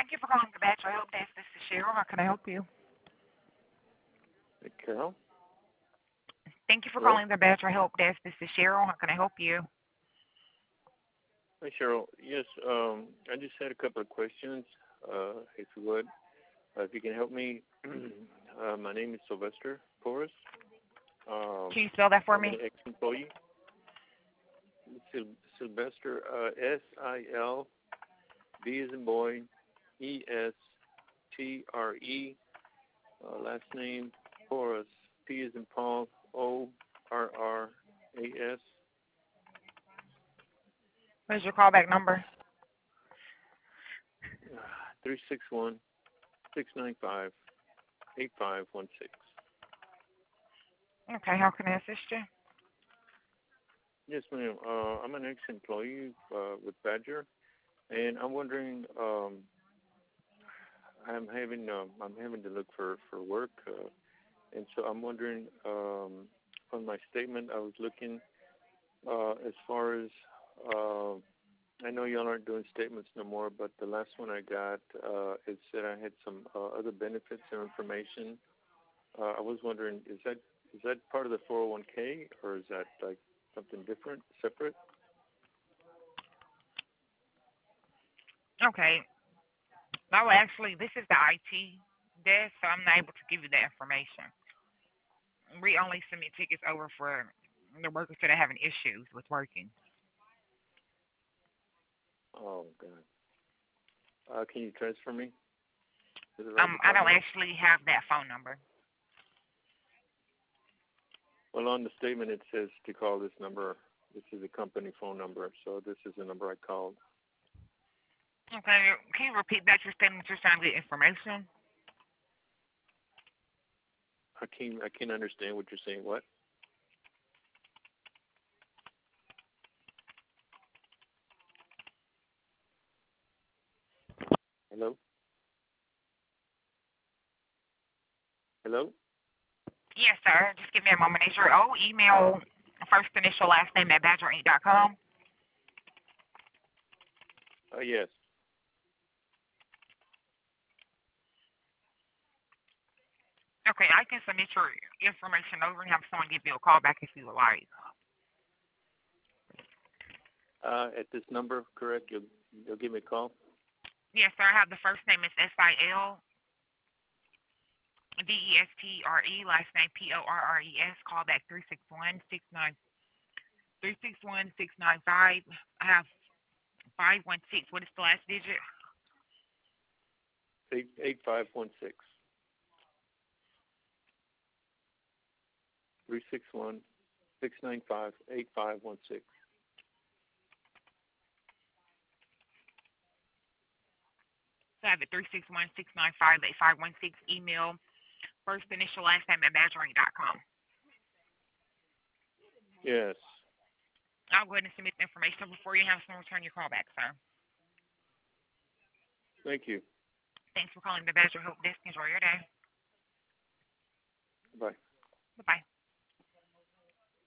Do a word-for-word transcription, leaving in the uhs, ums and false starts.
Thank you for calling the Bachelor Help Desk. This is Cheryl. How can I help you? Hey, Carol? Thank you for Hello? calling the Bachelor Help Desk. This is Cheryl. How can I help you? Hi, Cheryl. Yes, um, I just had a couple of questions, uh, if you would. Uh, if you can help me, uh, my name is Sylvester Porras. Um, Can you spell that for I'm an me? ex-employee. Sil- Sylvester, uh, S I L, B as in boy, E S T R E, uh, last name Porras, P as in Paul, O R R A S. Where's your callback number? three six one, six nine five, eight five one six. Okay, how can I assist you? Yes, ma'am. Uh, I'm an ex-employee uh, with Badger, and I'm wondering. Um, I'm having um, I'm having to look for for work, uh, and so I'm wondering. Um, on my statement, I was looking uh, as far as. Uh, I know y'all aren't doing statements no more, but the last one I got, uh, it said I had some uh, other benefits and information. Uh, I was wondering, is that is that part of the four oh one k, or is that like something different, separate? Okay. No, actually, this is the I T desk, so I'm not able to give you that information. We only submit tickets over for the workers that are having issues with working. Oh God. Uh, can you transfer me to the right Um, I don't department? actually have that phone number. Well, on the statement it says to call this number. This is a company phone number, so this is the number I called. Okay, can you repeat that? You're saying that you're trying to get information? I can't I can't understand what you're saying. What? Hello? Hello? Yes, sir. Just give me a moment. Is your old email first initial last name at badger inc dot com? Uh, yes. Okay, I can submit your information over and have someone give you a call back if you would like. Uh, at this number, correct? You'll you'll give me a call. Yes, sir. I have the first name is S I L D E S T R E, last name P O R R E S. Call back three six one six nine three six one six nine five. I have five one six. What is the last digit? Eight eight five one six. Three six one six nine five eight five one six. So I have it three six one six nine five eight five one six. Email first initial last name at badger inc dot com. Yes. I'll go ahead and submit the information before you have someone return your call back, sir. Thank you. Thanks for calling the Badger Help Desk. Enjoy your day. Bye. Bye-bye.